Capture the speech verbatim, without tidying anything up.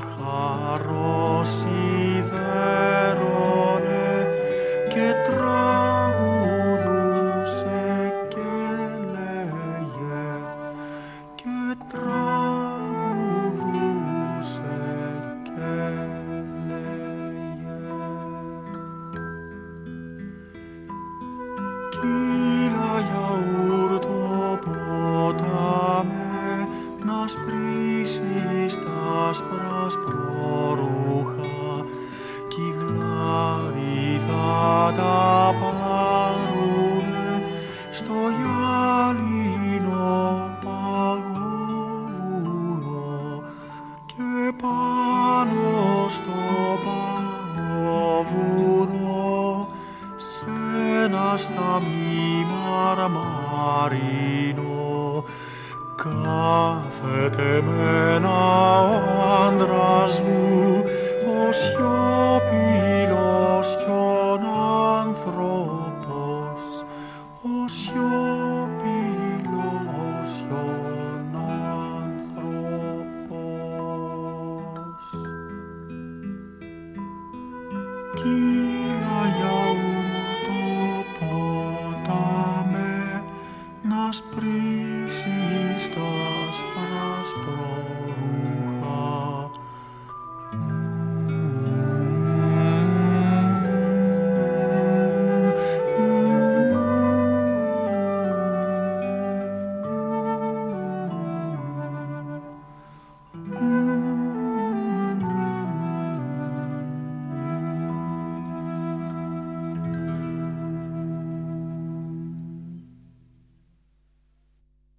ζάχαρος σιδέρωνε και τραγουδούσε και λέγε και τραγουδούσε και λέγε κύλα γιαούρτο ποτάμε να σπρίσεις τα άσπρα σπρορούχα κι οι γλάροι θα τα πάρουνε στο γυάλινο παγόβουνο και πάνω στο παγόβουνο σ' ένα σταμνί μαρμαρίνο κάθεται μένα ο άντρας μου, ο σιωπηλός κι ο άνθρωπος, ο σιωπηλός κι ο άνθρωπος. Κύλα γιαούρτο ποτάμε να σπρίσεις τα άσπρα σπρορούχα